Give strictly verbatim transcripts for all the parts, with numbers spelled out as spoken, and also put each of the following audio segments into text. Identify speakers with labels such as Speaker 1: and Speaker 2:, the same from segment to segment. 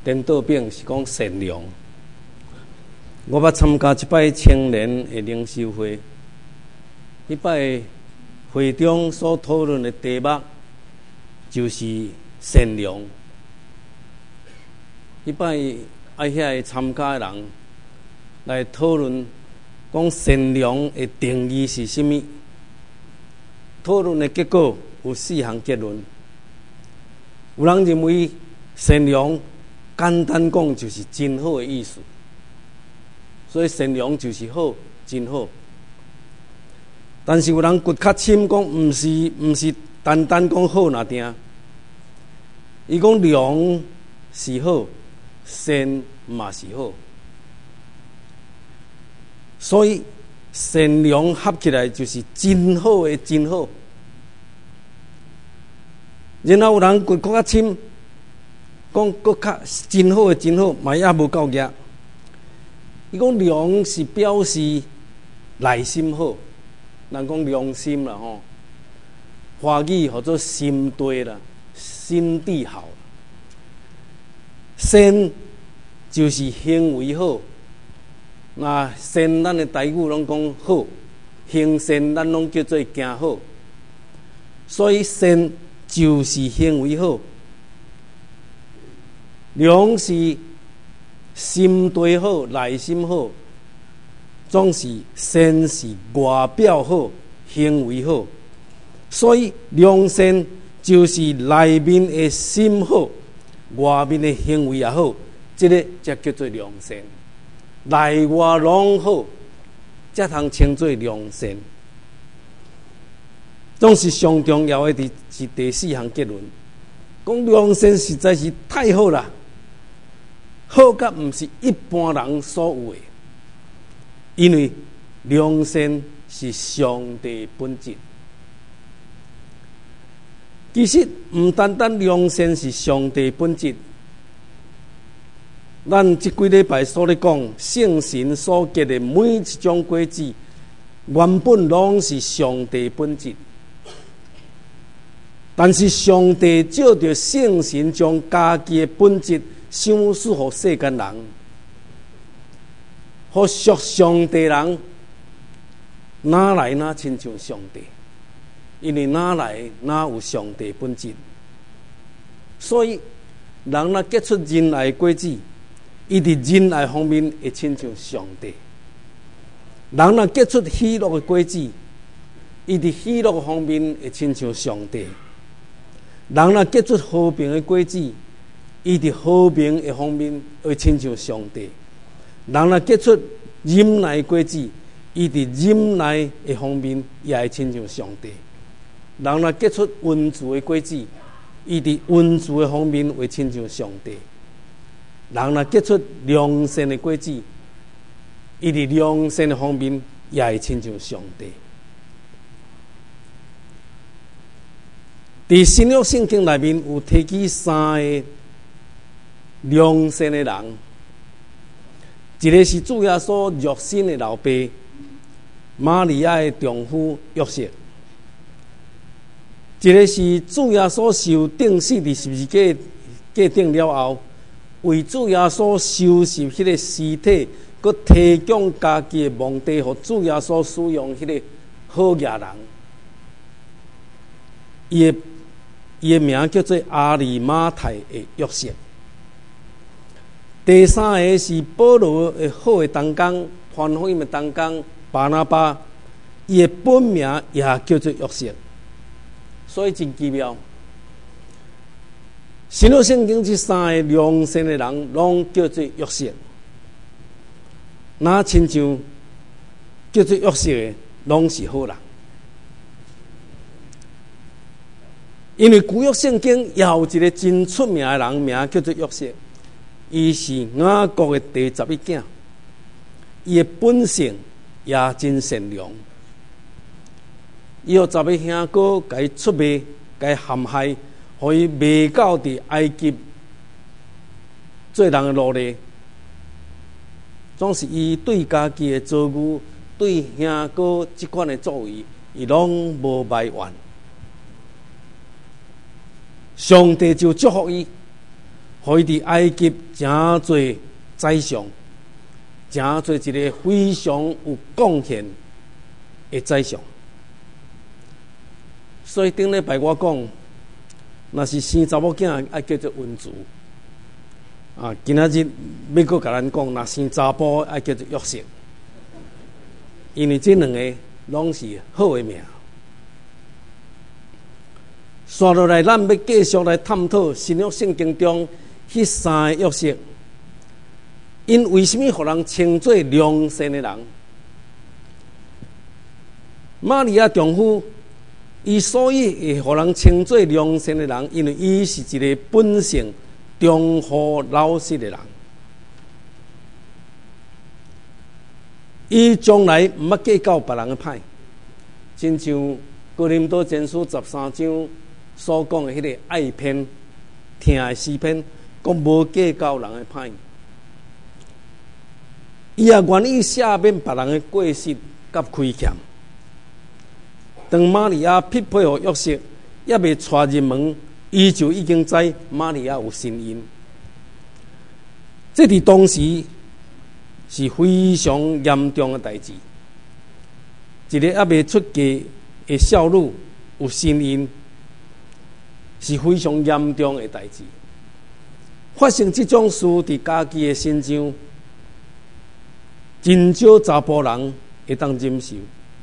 Speaker 1: 颠倒饼是讲善良。我捌参加一摆青年的领袖会，迄摆会中所讨论的题目就是善良。迄摆爱遐参加的人来讨论，讲善良的定义是啥物？讨论的结果有四项结论。有人认为善良简单讲就是真好的意思，所以善良就是好，真好。但是有人骨较深讲，毋是毋是单单讲好那定，伊讲良是好，善嘛是好，所以善良合起来就是真好的真好。然后有人骨较深，讲骨较真好的真好，嘛也无够额。伊讲良是表示内心好，人讲良心啦吼，华语叫做心地啦，心地好。善就是行为好，那善咱的台语拢讲好，行善咱拢叫做行好，所以善就是行为好，良是心地好、内心好，总是善是外表好、行为好，所以良善就是内面的心好，外面的行为也好，这个才叫做良善。内外拢好，才通称作良善。总是上重要的是第四项结论，讲良善实在是太好了，好甲毋是一般人所有的，因为良善是上帝本质。其实毋单单良善是上帝本质，咱即几礼拜所咧讲圣神所结的每一种果子，原本拢是上帝本质。但是上帝照着圣神将家己的本质赏赐予世间人，予属上帝人，哪来哪亲像上帝？因为哪来哪有上帝本质？所以人若结出仁爱的果子，伊伫仁爱方面会亲像上帝；人若结出喜乐的果子，伊伫喜乐方面会亲像上帝。人若结出和平的果子，伊伫和平的方面会亲像上帝；人若结出忍耐的果子，伊伫忍耐的方面也会亲像上帝；人若结出温慈的果子，伊伫温慈的方面会亲像上帝；人若结出良善的果子，伊伫良善的方面也会亲像上帝。伫新约圣经内面有提起三个良善的人，一个是主耶稣肉身的老爸玛利亚的丈夫约瑟，一个是主耶稣受钉死伫十字架架顶了后，为主耶稣收拾迄个尸体，佮提供家己的墓地，予主耶稣使用迄个好野人，伊的伊的名叫做阿里马太的约瑟。第三个是保罗的好的同工，传福音的同工巴拿巴，伊的本名也叫做约瑟。所以真奇妙，新约圣经这三个良善的人，拢叫做约瑟。那亲像叫做约瑟的，拢是好人。因为旧约圣经也有一个真出名的人，名叫做约瑟，伊是雅各的第十一囝，伊的本性也真善良。伊互十个兄哥甲伊出卖，甲伊陷害，互伊卖到伫埃及做人的奴隶。总是伊对家己的遭遇，对兄哥即款的作为，伊拢无埋怨。上帝就祝福伊， 互伊伫埃及诚侪宰相，诚侪一个非常有贡献的宰相。所以顶礼拜我讲，若是生查某囝爱叫做文主，啊，今仔日要搁甲咱讲，若生查甫爱叫做约瑟，因为这两个拢是好的名。刷落来，咱要继续来探讨新约圣经中迄三个约瑟，因为什么互人称作良善的人？玛利亚丈夫，伊所以会互人称作良善的人，因为伊是一个本性忠厚老实的人。伊从来毋捌计较别人的歹，亲像哥林多前书十三章所讲的迄个爱篇、听的诗篇，讲无计较人的歹。伊也愿意赦免别人的过失甲亏欠。当玛利亚匹配互约瑟，也未带入门，伊就已经知玛利亚有身孕。这伫当时是非常严重的代志。一个还未出嫁的少女有身孕，是非常严重的代志。发生这种事伫家己的身上，真少查甫人会当忍受。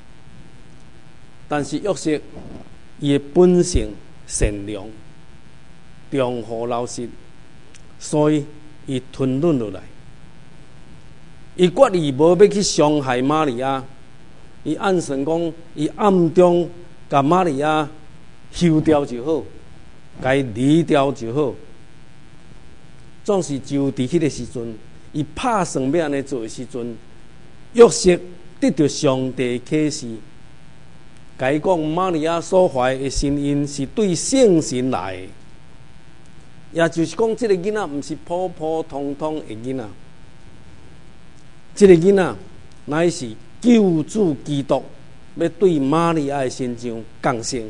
Speaker 1: 但是约瑟伊的本性善良、忠厚老实，所以伊吞忍落来。伊决意无要去伤害玛利亚，伊按算讲，伊暗中甲玛利亚休掉就好，甲伊离掉就好。总是就伫迄个时阵，伊拍算要安尼做的时阵，约瑟得到上帝启示。甲伊讲，玛利亚所怀的身孕是对圣神来的，也就是讲，这个囡仔毋是普普通通的囡仔，这个囡仔乃是救主基督要对玛利亚的身上降生。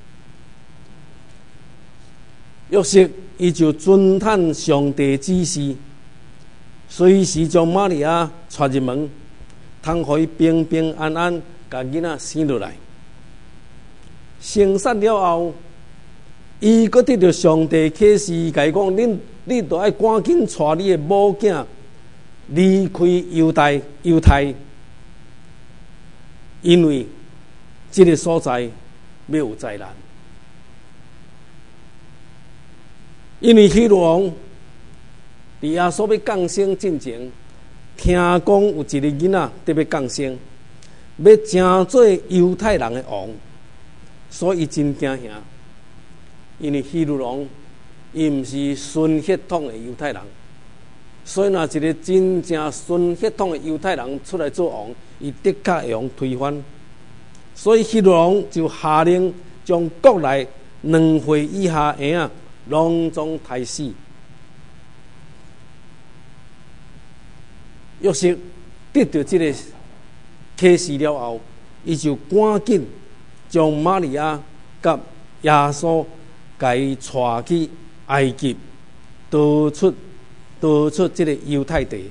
Speaker 1: 约瑟伊就遵探上帝指示，随时将玛利亚带入门，通互伊平平安安甲囡仔生落来。生产了后，伊阁得到上帝启示，甲伊讲：恁你都爱赶紧带你的某囝离开犹太犹太，因为这个所在要有灾难。因为希律王伫耶稣要降生之前，听讲有一个囡仔得要降生，要成做犹太人的王。所以真惊吓，因为希律王伊毋是纯血统的犹太人，所以若一个真正纯血统的犹太人出来做王，伊的确会用推翻。所以希律王就下令将国内两岁以下的婴仔拢总杀死。约瑟得到这个启示了后，伊就赶紧将玛利亚甲耶稣甲伊带去埃及，逃出逃出这个犹太地。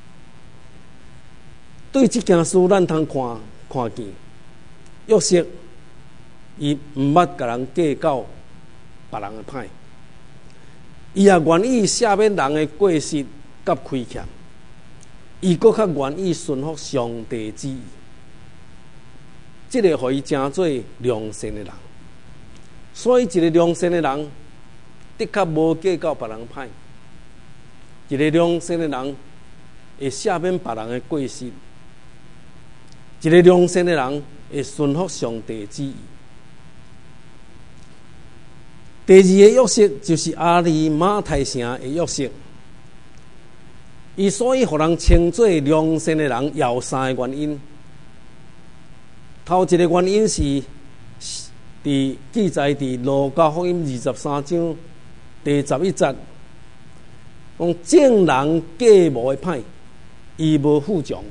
Speaker 1: 对这件事，咱通看看见，约瑟伊毋捌甲人计较别人的歹，伊也愿意赦免人的过失甲亏欠，伊阁较愿意顺服上帝旨意。这个互伊成做良善的人，所以一个良善的人的确无计较别人歹，一个良善的人会赦免别人的过失，一个良善的人会顺服上帝旨意。第二个约瑟就是阿里马太城的约瑟，伊所以互人称作良善的人，有三个原因。头一个原因是，伫记载伫路加福音二十三章第十一节，讲正人计无的歹，伊无富强，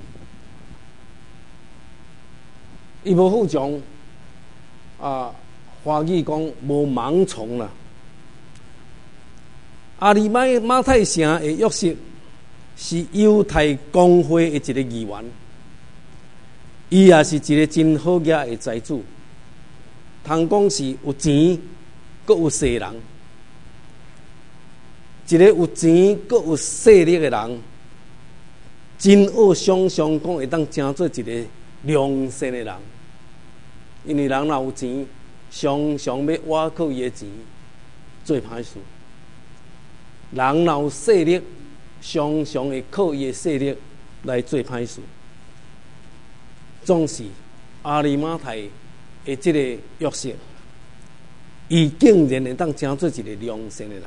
Speaker 1: 伊无富强啊，华语讲无盲从啦。 阿里马马太城的约瑟是犹太公会的一个议员，伊也是一个真好业的财主，通讲是有钱，阁有势人，一个有钱阁有势力的人，真好想象讲会当成做一个良善的人，因为人若有钱，常常要挖靠伊的钱做歹事。人若有势力，常常会靠伊的势力来做歹事。总是阿里马太的这个约瑟，伊竟然会当成做一个良善的人。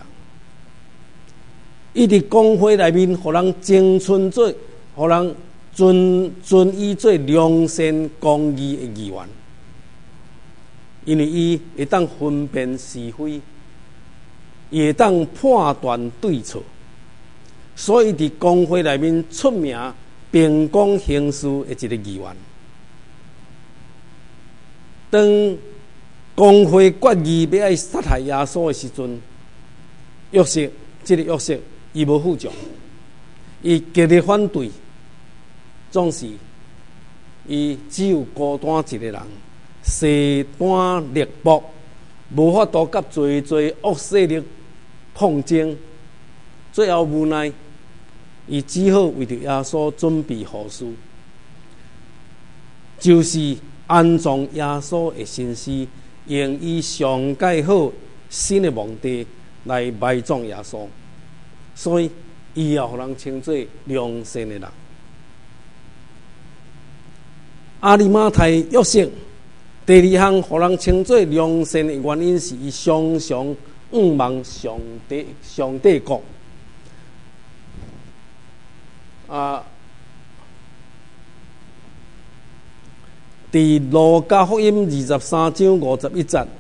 Speaker 1: 伊伫公会内面，互人争取做，互人尊尊伊做良善公义的议员，因为伊会当分辨是非。也当判断对错，所以伫公会内面出名秉公行事的一个议员。当公会决议要爱杀害耶稣的时阵，约瑟这个约瑟伊无服从，伊极力反对，总是伊只有孤单一个人，势单力薄，无法度甲最最恶势力抗争，最后无奈，伊只好为着耶稣准备后事，就是安葬耶稣的身尸，用伊上盖好新的墓地来埋葬耶稣，所以伊也互人称作良善的人。阿里马太约瑟第二项互人称作良善的原因是伊常常仰望上帝上帝国。啊，伫路加福音二十三章五十一节，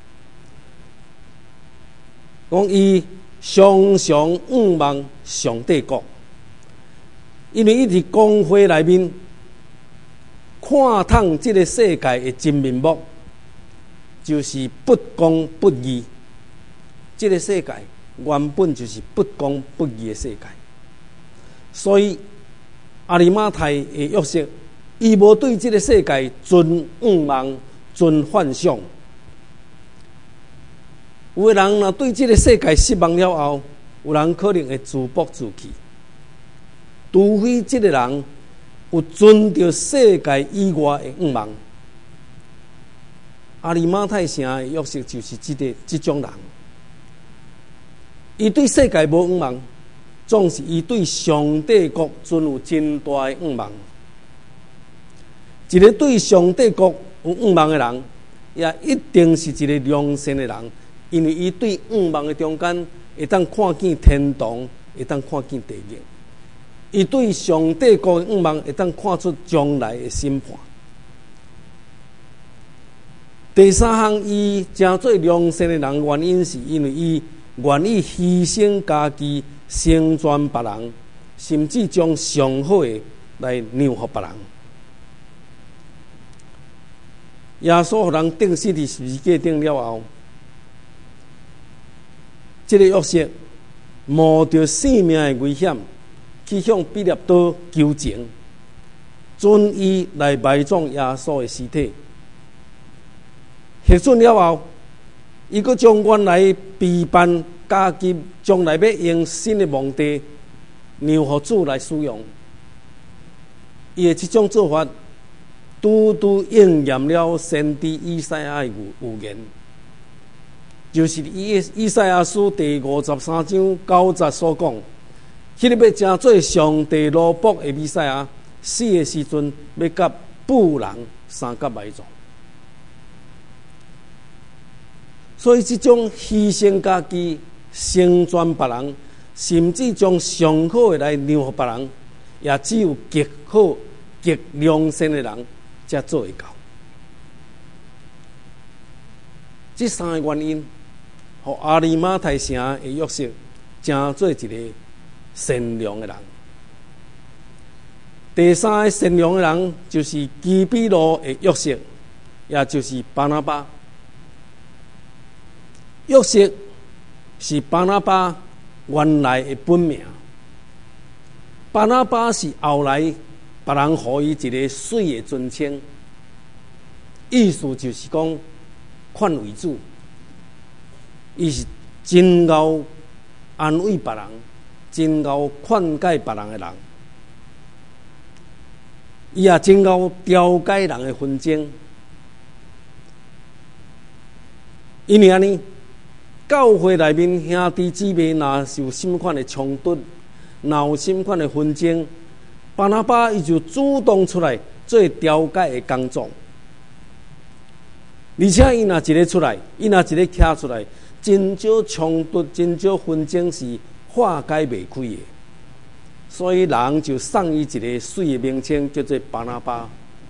Speaker 1: 讲伊常常仰望上帝国，因为伊伫公会内面看透这个世界的真面目，就是不公不义。这个世界原本就是不公不义的世界，所以阿里马太的约瑟，伊无对这个世界存仰望、存幻想。有的人若对这个世界失望了后，有人可能会自暴自弃，除非这个人有存着世界以外的仰望。阿里马太城的约瑟就是这个这种人。伊对世界无仰望，总是伊对上帝国存有真大的仰望。一个对上帝国有仰望的人，也一定是一个良善的人，因为伊对仰望的中间会当看见天堂，会当看见地狱。伊对上帝国的仰望会当看出将来的审判。第三项，伊真做良善的人，原因是因为伊愿意牺牲家己，成全别人，甚至将上好的来让予别人。耶稣予人钉死伫十字架顶了后，这个约瑟冒着性命的危险，去向彼拉多求情，准伊来埋葬耶稣的尸体。核准了后，伊阁将原来备办家己将来要用新的墓地让予主来使用。伊的这种做法，拄拄应验了先知以赛亚的预言，就是以以赛亚书第五十三章九节所讲，迄个要成做上帝奴仆的弥赛亚，死的时阵要甲妇人三甲埋葬。所以，这种牺牲家己、成全别人，甚至将上好的来让予别人，也只有极好、极良善的人才做会到。这三个原因，互阿里马太城的约瑟成做一个善良的人。第三个善良的人，就是基比路的约瑟，也就是巴拿巴。约瑟是巴拿巴原来的本名。巴拿巴是后来别人给伊一个水的尊称，意思就是讲劝为主，伊是真够安慰别人，真够劝解别人的人，伊也真够调解人的纷争。因为安尼，教会内面兄弟姊妹若是有什么款的冲突，若有什么款的纷争，巴拿巴伊就主动出来做调解的工作。而且伊若一个出来，伊若一个徛出来，真少冲突，真少纷争是化解袂开的。所以人就送伊一个水的名称，叫做巴拿巴。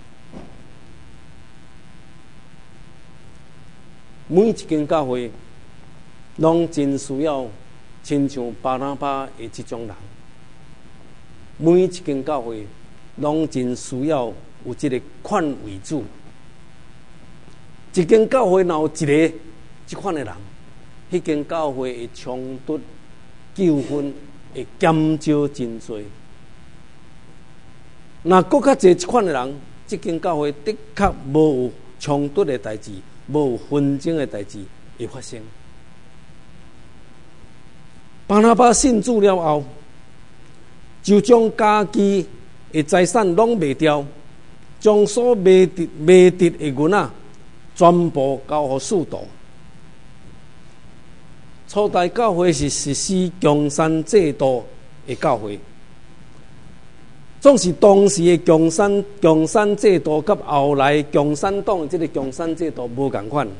Speaker 1: 每一间教会，拢真需要亲像巴拿巴的这种人。每一间教会，拢真需要有这个劝为主。一间教会若有一个这款的人，迄间教会的冲突、纠纷会减少真多。若搁较侪这款的人，这间教会的确无有冲突的代志。无有纷争的代志会发生。巴拿巴信主了后，就将家己的财产拢卖掉，将所卖得卖得的银仔全部交予使徒。初代教会是实施共产制度的教会，总是当时的共产共产制度，甲后来共产党的这个共产制度无同款。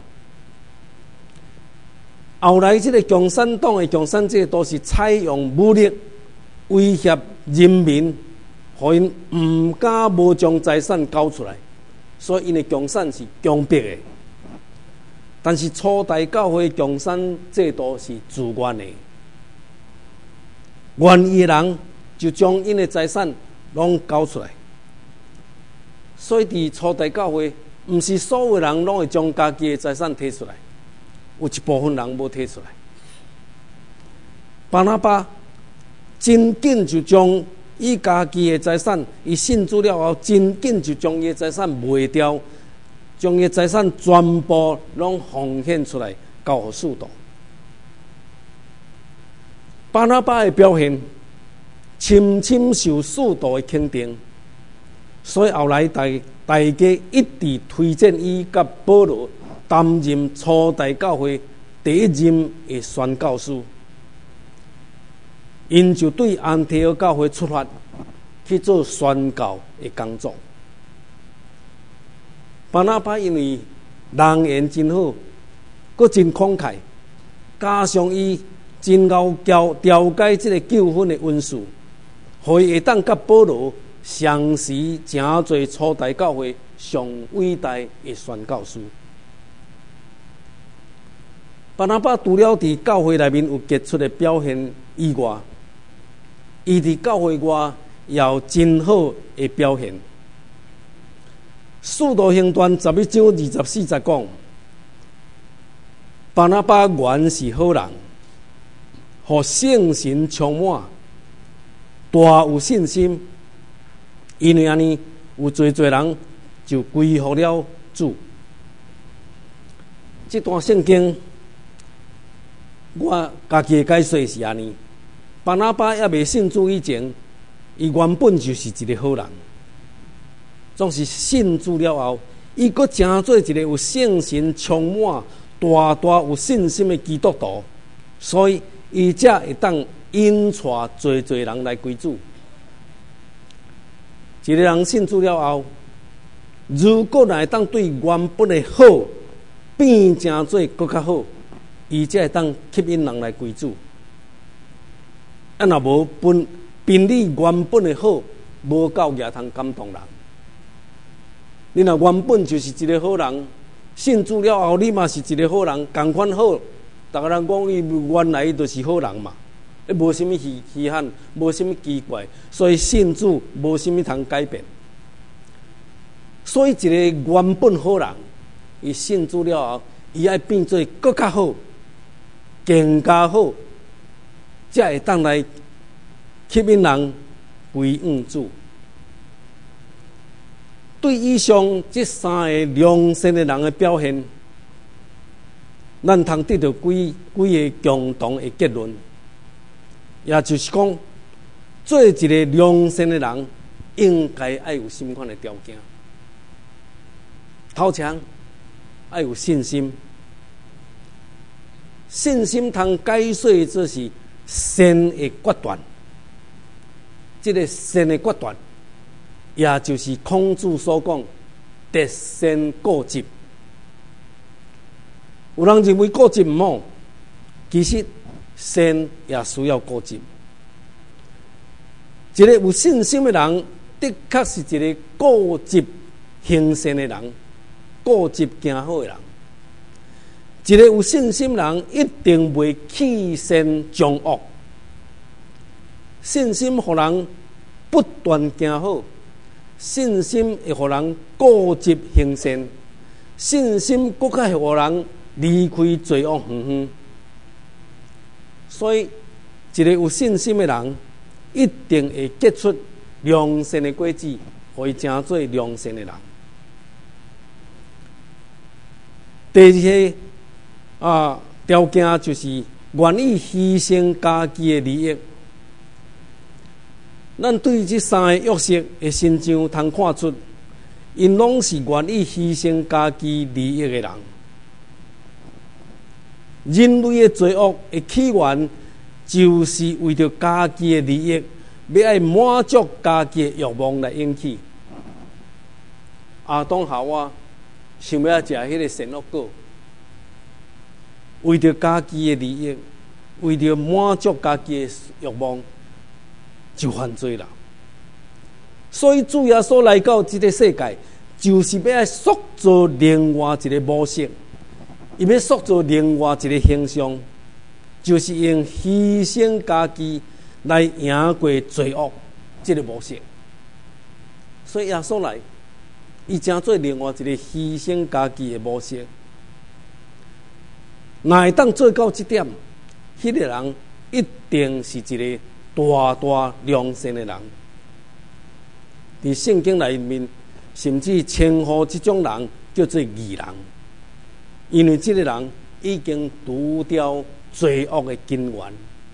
Speaker 1: 后来这个共产党的共产制度是采用武力威胁人民，互因唔敢无将财产交出来，所以因的共产是强迫的。但是初代教会共产制度是自愿的，愿意的人就将因的财产拢交出来，所以伫初代教会，毋是所有人拢会将家己的财产摕出来，有一部分人无摕出来。巴拿巴真紧就将伊家己的财产，伊信主了后，真紧就将伊的财产卖掉，将伊的财产全部拢奉献出来，交予使徒。巴拿巴的表现，深深受使徒的肯定，所以后来大大家一直推荐伊甲保罗担任初代教会第一任的宣教师。因就对安提阿教会出发去做宣教的工作。巴拿巴因为人缘真好，阁真慷慨，加上伊真够调调解这个纠纷的温数，所以会当甲保罗相识真侪初代教会上伟大的宣教师。巴拿巴除了伫教会内面有杰出的表现以外，伊伫教会外也有真好的表现。使徒行传十一章二十四节讲，巴拿巴原是好人，互圣神充满，大有信心，因为安尼有侪侪人就归服了主。这段圣经我家己的解说是安尼：巴拿巴也未信主以前，伊原本就是一个好人。总是信主了后，伊阁成做一个有圣神充满、大大有信心的基督徒，所以伊才会当引带侪侪人来归主。一个人信主了后，如果来当对原本的好变成做更较好，伊才会当吸引人来归主。啊，若无本凭你原本的好，无够也通感动人。你若原本就是一个好人，信主了后，你嘛是一个好人，同款好。大家人讲伊原来伊就是好人嘛，伊无什么稀稀罕，无什么奇怪，所以信主无什么通改变。所以一个原本好人，伊信主了后，伊爱变做更较好、更加好， 才会当来吸引人归向主。对以上这三个良善的人的表现，咱通得到几几个共同的结论，也就是讲，做一个良善的人，应该要有什么款的条件？头前要有信心，信心通解说就是善的决断。这个善的决断，也就是孔子所讲“特善固执”。有人认为固执唔好，其实善也需要固执。一个有信心的人，的确是一个固执行善的人，固执行好的人。一个有信心的人，一定袂弃善从恶。信心互人不断行好，信心会互人固执行善，信心更加会互人离开罪恶远远。所以，一个有信心的人，一定会结出良善的果子，可以成做良善的人。第二个啊条件就是愿意牺牲家己的利益。咱对这三个约瑟的身上，通看出，因拢是愿意牺牲家己利益的人。人类的罪恶的起源，就是为着家己的利益，要爱满足家己的欲望来引起。亚当夏娃想要食迄个善恶果，为着家己的利益，为着满足家己的欲望，就犯罪了。所以主耶稣来到这个世界，就是要来塑造另外一个模式，伊要塑造另外一个形象，就是用牺牲家己来赢过罪恶这个模式。所以耶稣来，伊正做另外一个牺牲家己的模式。若会当做到这点，迄、那个人一定是一个大大良善的人。伫圣经里面，甚至称呼这种人叫做义人，因为这个人已经除掉罪恶的根源。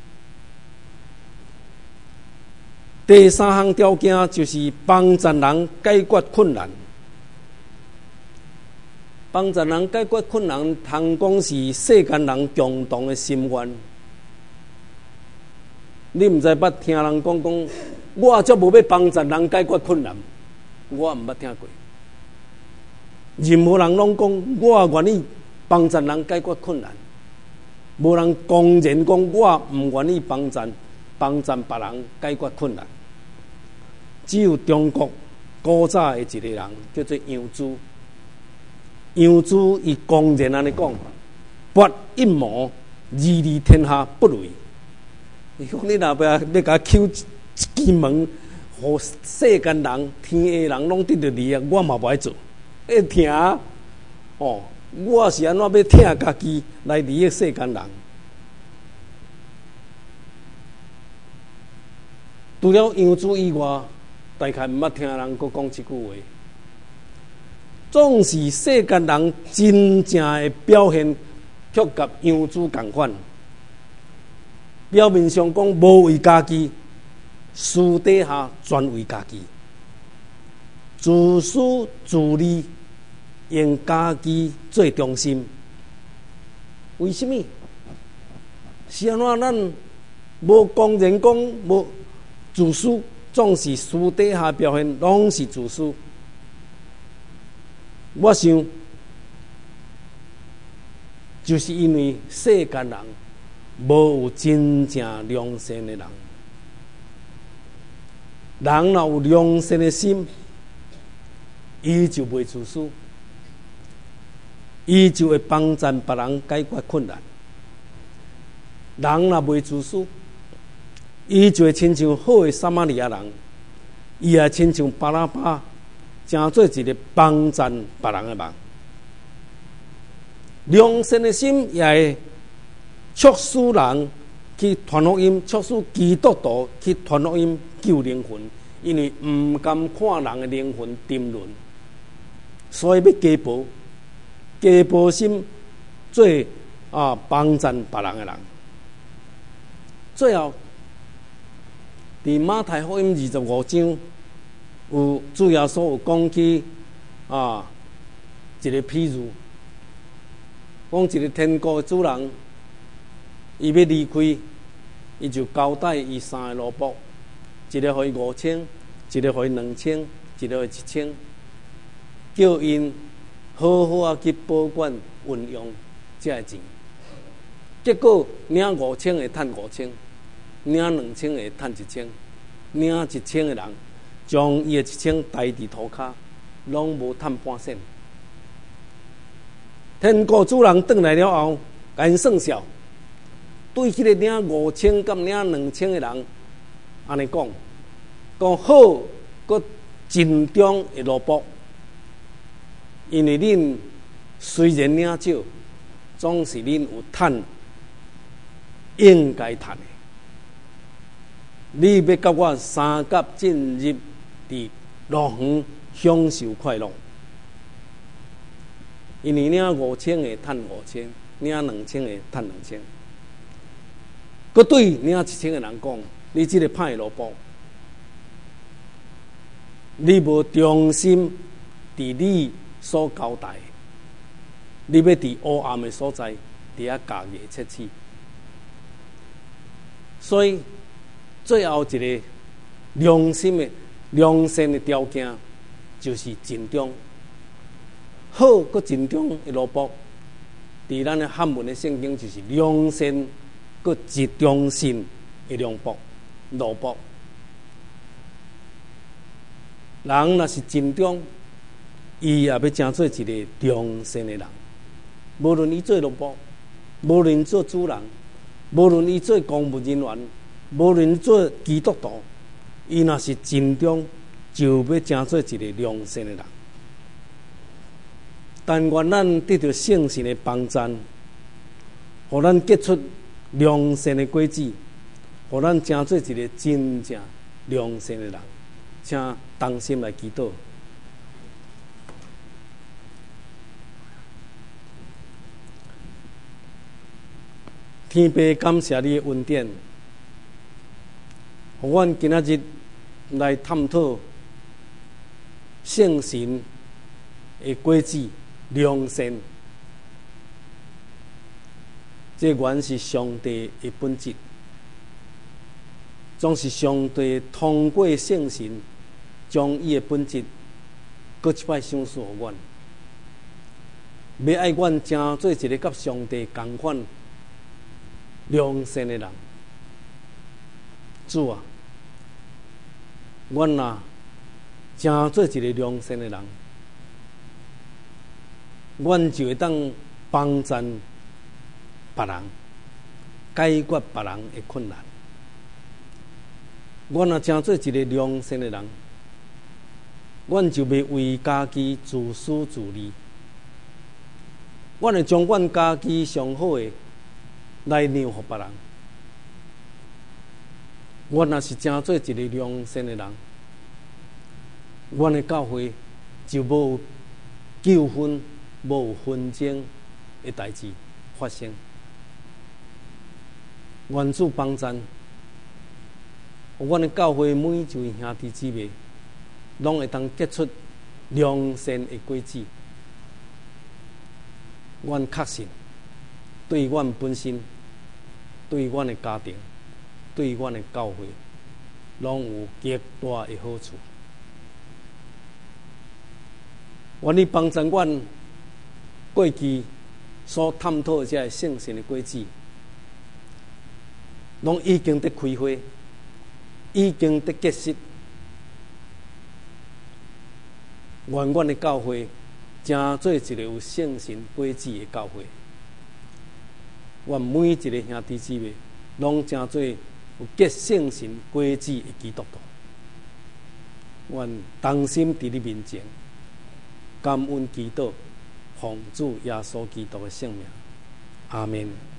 Speaker 1: 第三项条件就是帮助人解决困难。帮助人解决困难，通讲是世间人共同的心愿。你毋知捌听人讲讲，我则无要帮助人解决困难，我毋捌听过。任何人拢讲，我愿意帮助人解决困难，无人公然讲我毋愿意帮助帮助别人解决困难。只有中国古早的一个人叫做杨朱。杨朱伊公然安尼讲，拔一毛，二利天下不累。伊讲你若要要甲求一支门，互世间人、天下人拢得到利益，我嘛无爱做。会听哦，我是安怎要听家己来利益世间人？除了杨朱以外，大概毋捌听人佫讲即句话。总是世间人真正的表现，却甲杨朱同款。表面上讲无为家己，私底下专为家己，自私自利，用家己做中心。为什么？是安怎？咱无公然讲无自私，总是私底下表现拢是自私。我想，就是因为世间人无有真正良善的人。人若有良善的心，伊就袂自私，伊就会帮助别人解决困难。人若袂自私，伊就会亲像好的撒玛利亚人，伊也亲像巴拉巴。成做一个帮助别人的忙，良善的心也会促使人去传福音，促使基督徒去传福音救灵魂，因为唔甘看人的灵魂沉沦，所以要加保，加保心做啊帮助别人的人。最后，伫马太福音二十五章，有主耶稣有讲起啊一个譬喻，讲一个天国的主人，伊要离开，伊就交代伊三个奴仆，一个给伊五千，一个给伊两千，一个给伊一千，叫因好好啊去保管运用这个钱。结果领五千的赚五千，领两千的赚一千，领一千的人将伊的一千抬伫涂骹，拢无赚半仙。天国主人转来了后，甲因算数，对迄个领五千甲领两千的人，安尼讲，讲好，佮尽忠的奴仆，因为恁虽然领少，总是恁有赚应该赚的。你要甲我三甲进入伫乐园享受快乐。因为领五千的赚五千，领两千的赚两千。佮对领一千的人讲，你这个歹奴仆，你无忠心伫你所交代，你要伫黑暗的所在，伫遐家己切齿。所以最后一个良心的良善的条件，就是尽忠。好，佮尽忠的奴仆，伫咱的汉文的圣经就是良善，佮一忠心的良仆奴仆。人若是尽忠，伊也要成做一个良善的人。无论伊做奴仆，无论做主人，无论伊做公务人员，无论做基督徒，伊若是尽忠，就要成做一个良善的人。但愿咱得到圣神的帮助，互咱结出良善的果子，互咱成做一个真正良善的人。请同心来祈祷。天父，感谢你的恩典，互阮今仔日来探讨圣神的果子。良善，这原是上帝的本质，总是上帝通过圣神，将伊的本质，搁一摆赏赐互阮，要爱阮成做一个甲上帝同款良善的人。主啊，阮若成做一个良善的人，阮就会当帮助别人，解决别人的困难。阮若成做一个良善的人，阮就袂为家己自私自利。阮会将阮家己上好的来让予别人。阮若是成做一个良善的人，阮的教会就无纠纷。无有纷争的代志发生，愿主帮助，互阮的教会每一位兄弟姊妹，拢会当结出良善的果子。阮确信，对阮本身、对阮的家庭、对阮的教会，拢有极大的好处。愿你帮助阮。过去所探讨这圣神的果子，拢已经得开花，已经得结实。愿阮的教会成做一个有圣神果子的教会。愿每一个兄弟姊妹拢成做有结圣神果子的基督徒。愿同心伫你面前，感恩祈祷。奉主耶稣基督的圣名，阿门。